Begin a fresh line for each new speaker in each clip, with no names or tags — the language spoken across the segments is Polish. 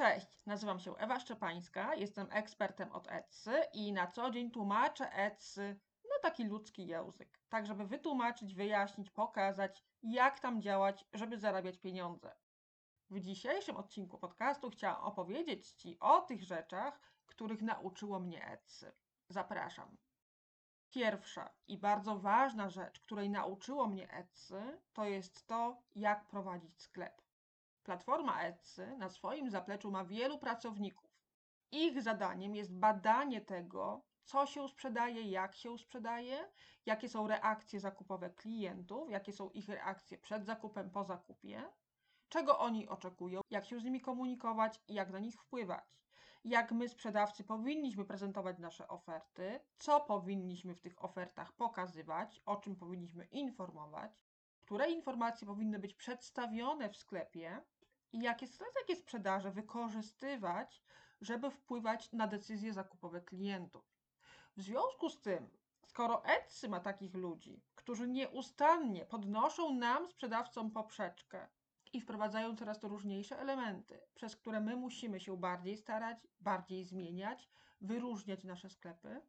Cześć, nazywam się Ewa Szczepańska, jestem ekspertem od Etsy i na co dzień tłumaczę Etsy na taki ludzki język, tak żeby wytłumaczyć, wyjaśnić, pokazać, jak tam działać, żeby zarabiać pieniądze. W dzisiejszym odcinku podcastu chciałam opowiedzieć Ci o tych rzeczach, których nauczyło mnie Etsy. Zapraszam. Pierwsza i bardzo ważna rzecz, której nauczyło mnie Etsy, to jest to, jak prowadzić sklep. Platforma Etsy na swoim zapleczu ma wielu pracowników. Ich zadaniem jest badanie tego, co się sprzedaje, jak się sprzedaje, jakie są reakcje zakupowe klientów, jakie są ich reakcje przed zakupem, po zakupie, czego oni oczekują, jak się z nimi komunikować i jak na nich wpływać. Jak my, sprzedawcy, powinniśmy prezentować nasze oferty, co powinniśmy w tych ofertach pokazywać, o czym powinniśmy informować, które informacje powinny być przedstawione w sklepie i jakie strategie sprzedaży wykorzystywać, żeby wpływać na decyzje zakupowe klientów. W związku z tym, skoro Etsy ma takich ludzi, którzy nieustannie podnoszą nam, sprzedawcom, poprzeczkę i wprowadzają coraz to różniejsze elementy, przez które my musimy się bardziej starać, bardziej zmieniać, wyróżniać nasze sklepy,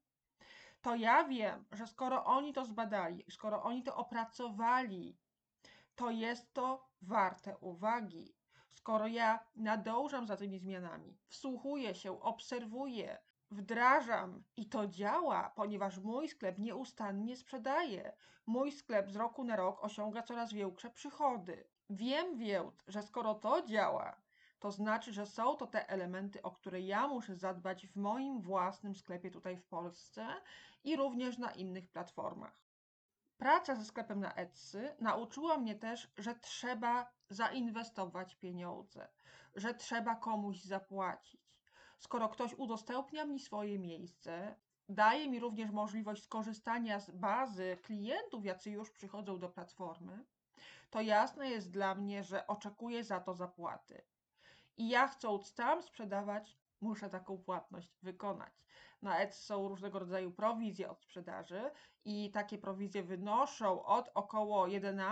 to ja wiem, że skoro oni to zbadali, skoro oni to opracowali, to jest to warte uwagi. Skoro ja nadążam za tymi zmianami, wsłuchuję się, obserwuję, wdrażam i to działa, ponieważ mój sklep nieustannie sprzedaje. Mój sklep z roku na rok osiąga coraz większe przychody. Wiem więc, że skoro to działa, to znaczy, że są to te elementy, o które ja muszę zadbać w moim własnym sklepie tutaj w Polsce i również na innych platformach. Praca ze sklepem na Etsy nauczyła mnie też, że trzeba zainwestować pieniądze, że trzeba komuś zapłacić. Skoro ktoś udostępnia mi swoje miejsce, daje mi również możliwość skorzystania z bazy klientów, jacy już przychodzą do platformy, to jasne jest dla mnie, że oczekuję za to zapłaty. I ja, chcąc tam sprzedawać, muszę taką płatność wykonać. Na Etsy są różnego rodzaju prowizje od sprzedaży i takie prowizje wynoszą od około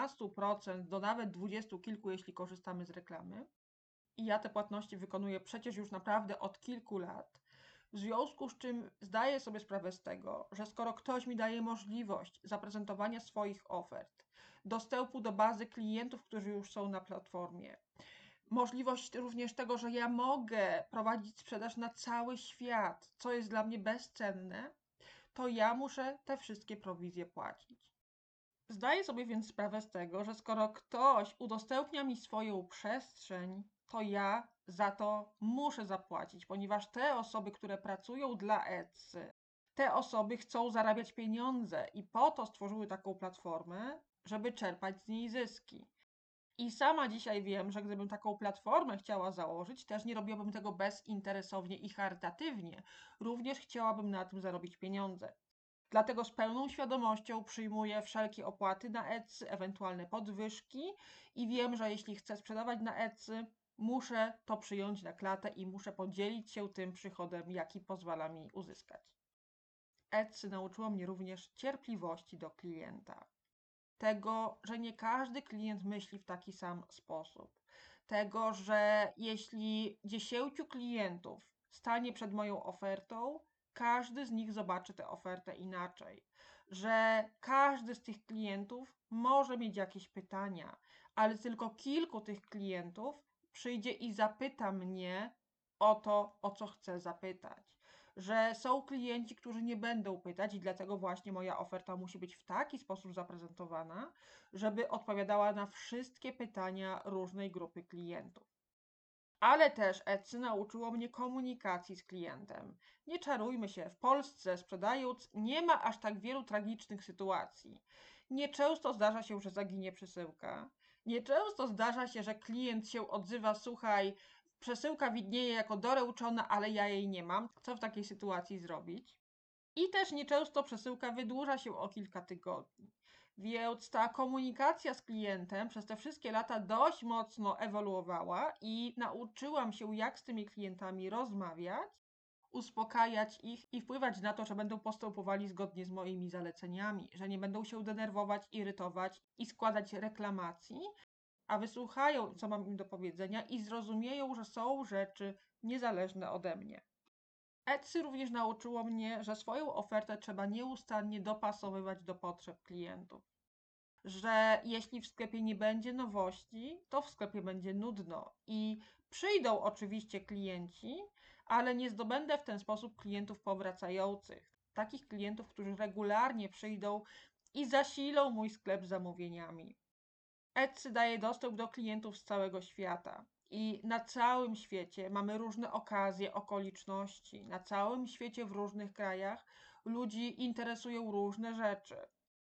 11% do nawet 20 kilku, jeśli korzystamy z reklamy. I ja te płatności wykonuję przecież już naprawdę od kilku lat. W związku z czym zdaję sobie sprawę z tego, że skoro ktoś mi daje możliwość zaprezentowania swoich ofert, dostępu do bazy klientów, którzy już są na platformie, możliwość również tego, że ja mogę prowadzić sprzedaż na cały świat, co jest dla mnie bezcenne, to ja muszę te wszystkie prowizje płacić. Zdaję sobie więc sprawę z tego, że skoro ktoś udostępnia mi swoją przestrzeń, to ja za to muszę zapłacić, ponieważ te osoby, które pracują dla Etsy, te osoby chcą zarabiać pieniądze i po to stworzyły taką platformę, żeby czerpać z niej zyski. I sama dzisiaj wiem, że gdybym taką platformę chciała założyć, też nie robiłabym tego bezinteresownie i charytatywnie. Również chciałabym na tym zarobić pieniądze. Dlatego z pełną świadomością przyjmuję wszelkie opłaty na Etsy, ewentualne podwyżki i wiem, że jeśli chcę sprzedawać na Etsy, muszę to przyjąć na klatę i muszę podzielić się tym przychodem, jaki pozwala mi uzyskać. Etsy nauczyło mnie również cierpliwości do klienta. Tego, że nie każdy klient myśli w taki sam sposób. Tego, że jeśli 10 klientów stanie przed moją ofertą, każdy z nich zobaczy tę ofertę inaczej. Że każdy z tych klientów może mieć jakieś pytania, ale tylko kilku tych klientów przyjdzie i zapyta mnie o to, o co chcę zapytać. Że są klienci, którzy nie będą pytać i dlatego właśnie moja oferta musi być w taki sposób zaprezentowana, żeby odpowiadała na wszystkie pytania różnej grupy klientów. Ale też Etsy nauczyło mnie komunikacji z klientem. Nie czarujmy się, w Polsce sprzedając nie ma aż tak wielu tragicznych sytuacji. Nieczęsto zdarza się, że zaginie przesyłka. Nieczęsto zdarza się, że klient się odzywa: słuchaj, przesyłka widnieje jako doręczona, ale ja jej nie mam. Co w takiej sytuacji zrobić? I też nieczęsto przesyłka wydłuża się o kilka tygodni. Więc ta komunikacja z klientem przez te wszystkie lata dość mocno ewoluowała i nauczyłam się, jak z tymi klientami rozmawiać, uspokajać ich i wpływać na to, że będą postępowali zgodnie z moimi zaleceniami, że nie będą się denerwować, irytować i składać reklamacji, a wysłuchają, co mam im do powiedzenia i zrozumieją, że są rzeczy niezależne ode mnie. Etsy również nauczyło mnie, że swoją ofertę trzeba nieustannie dopasowywać do potrzeb klientów. Że jeśli w sklepie nie będzie nowości, to w sklepie będzie nudno i przyjdą oczywiście klienci, ale nie zdobędę w ten sposób klientów powracających. Takich klientów, którzy regularnie przyjdą i zasilą mój sklep zamówieniami. Etsy daje dostęp do klientów z całego świata. I na całym świecie mamy różne okazje, okoliczności. Na całym świecie, w różnych krajach, ludzi interesują różne rzeczy.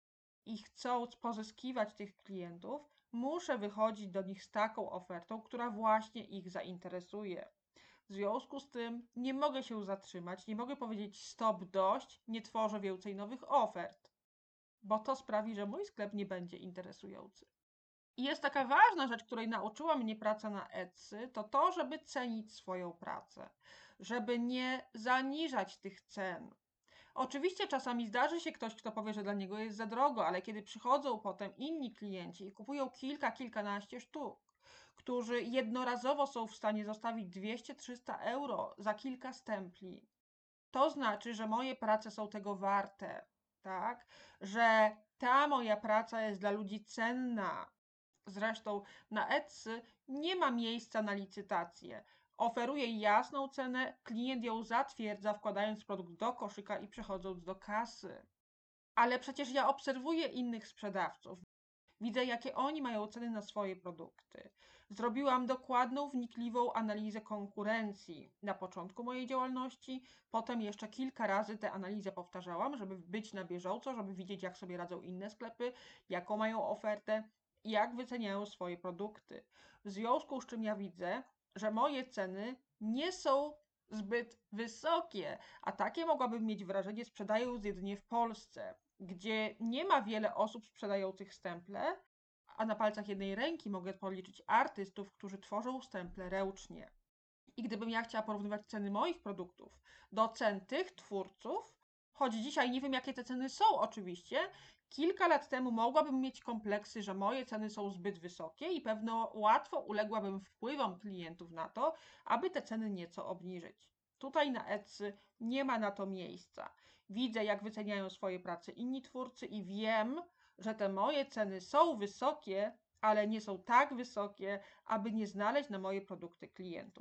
I chcąc pozyskiwać tych klientów, muszę wychodzić do nich z taką ofertą, która właśnie ich zainteresuje. W związku z tym nie mogę się zatrzymać, nie mogę powiedzieć stop, dość, nie tworzę więcej nowych ofert, bo to sprawi, że mój sklep nie będzie interesujący. I jest taka ważna rzecz, której nauczyła mnie praca na Etsy, to to, żeby cenić swoją pracę, żeby nie zaniżać tych cen. Oczywiście czasami zdarzy się ktoś, kto powie, że dla niego jest za drogo, ale kiedy przychodzą potem inni klienci i kupują kilka, kilkanaście sztuk, którzy jednorazowo są w stanie zostawić 200-300 euro za kilka stempli, to znaczy, że moje prace są tego warte, tak? Że ta moja praca jest dla ludzi cenna. Zresztą na Etsy nie ma miejsca na licytację. Oferuję jasną cenę, klient ją zatwierdza, wkładając produkt do koszyka i przechodząc do kasy. Ale przecież ja obserwuję innych sprzedawców. Widzę, jakie oni mają ceny na swoje produkty. Zrobiłam dokładną, wnikliwą analizę konkurencji na początku mojej działalności, potem jeszcze kilka razy tę analizę powtarzałam, żeby być na bieżąco, żeby widzieć, jak sobie radzą inne sklepy, jaką mają ofertę i jak wyceniają swoje produkty. W związku z czym ja widzę, że moje ceny nie są zbyt wysokie, a takie mogłabym mieć wrażenie, sprzedając jedynie w Polsce, gdzie nie ma wiele osób sprzedających stemple, a na palcach jednej ręki mogę policzyć artystów, którzy tworzą stemple ręcznie. I gdybym ja chciała porównywać ceny moich produktów do cen tych twórców, choć dzisiaj nie wiem, jakie te ceny są oczywiście, kilka lat temu mogłabym mieć kompleksy, że moje ceny są zbyt wysokie i pewno łatwo uległabym wpływom klientów na to, aby te ceny nieco obniżyć. Tutaj na Etsy nie ma na to miejsca. Widzę, jak wyceniają swoje prace inni twórcy i wiem, że te moje ceny są wysokie, ale nie są tak wysokie, aby nie znaleźć na moje produkty klientów.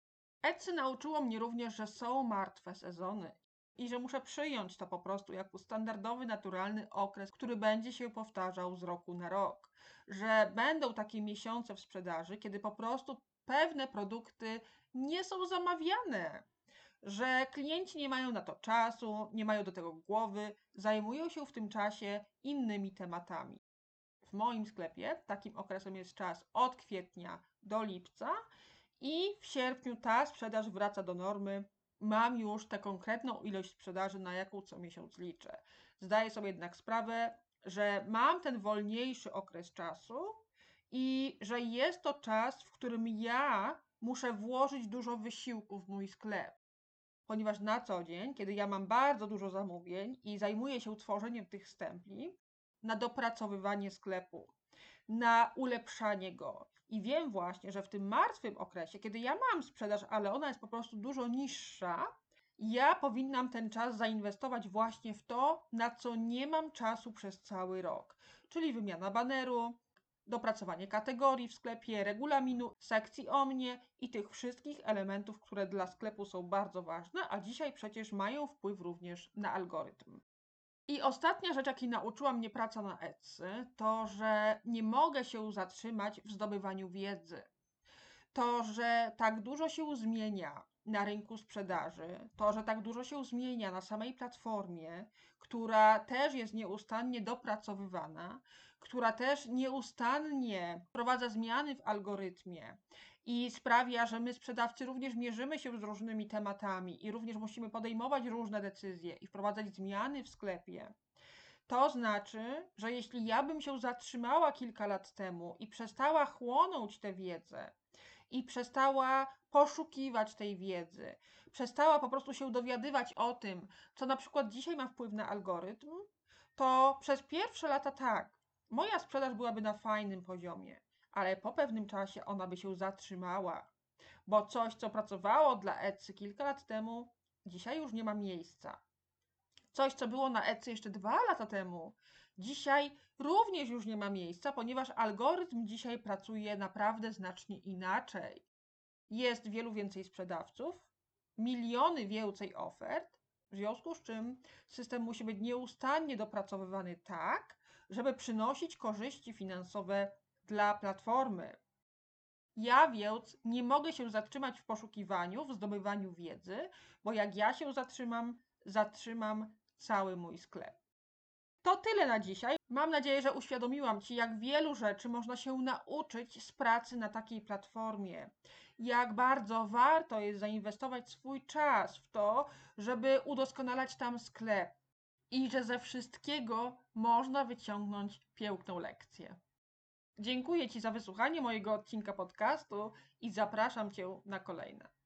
Etsy nauczyło mnie również, że są martwe sezony i że muszę przyjąć to po prostu jako standardowy, naturalny okres, który będzie się powtarzał z roku na rok. Że będą takie miesiące w sprzedaży, kiedy po prostu pewne produkty nie są zamawiane. Że klienci nie mają na to czasu, nie mają do tego głowy, zajmują się w tym czasie innymi tematami. W moim sklepie takim okresem jest czas od kwietnia do lipca i w sierpniu ta sprzedaż wraca do normy. Mam już tę konkretną ilość sprzedaży, na jaką co miesiąc liczę. Zdaję sobie jednak sprawę, że mam ten wolniejszy okres czasu i że jest to czas, w którym ja muszę włożyć dużo wysiłku w mój sklep. Ponieważ na co dzień, kiedy ja mam bardzo dużo zamówień i zajmuję się tworzeniem tych stempli, na dopracowywanie sklepu, na ulepszanie go. I wiem właśnie, że w tym martwym okresie, kiedy ja mam sprzedaż, ale ona jest po prostu dużo niższa, ja powinnam ten czas zainwestować właśnie w to, na co nie mam czasu przez cały rok. Czyli wymiana baneru, dopracowanie kategorii w sklepie, regulaminu, sekcji o mnie i tych wszystkich elementów, które dla sklepu są bardzo ważne, a dzisiaj przecież mają wpływ również na algorytm. I ostatnia rzecz, jakiej nauczyła mnie praca na Etsy, to, że nie mogę się zatrzymać w zdobywaniu wiedzy. To, że tak dużo się zmienia na rynku sprzedaży, to, że tak dużo się zmienia na samej platformie, która też jest nieustannie dopracowywana, która też nieustannie wprowadza zmiany w algorytmie i sprawia, że my sprzedawcy również mierzymy się z różnymi tematami i również musimy podejmować różne decyzje i wprowadzać zmiany w sklepie. To znaczy, że jeśli ja bym się zatrzymała kilka lat temu i przestała chłonąć tę wiedzę, i przestała poszukiwać tej wiedzy, przestała po prostu się dowiadywać o tym, co na przykład dzisiaj ma wpływ na algorytm, to przez pierwsze lata tak, moja sprzedaż byłaby na fajnym poziomie, ale po pewnym czasie ona by się zatrzymała, bo coś, co pracowało dla Etsy kilka lat temu, dzisiaj już nie ma miejsca. Coś, co było na Etsy jeszcze 2 lata temu, dzisiaj również już nie ma miejsca, ponieważ algorytm dzisiaj pracuje naprawdę znacznie inaczej. Jest wielu więcej sprzedawców, miliony więcej ofert, w związku z czym system musi być nieustannie dopracowywany tak, żeby przynosić korzyści finansowe dla platformy. Ja więc nie mogę się zatrzymać w poszukiwaniu, w zdobywaniu wiedzy, bo jak ja się zatrzymam cały mój sklep. To tyle na dzisiaj. Mam nadzieję, że uświadomiłam Ci, jak wielu rzeczy można się nauczyć z pracy na takiej platformie. Jak bardzo warto jest zainwestować swój czas w to, żeby udoskonalać tam sklep. I że ze wszystkiego można wyciągnąć piękną lekcję. Dziękuję Ci za wysłuchanie mojego odcinka podcastu i zapraszam Cię na kolejne.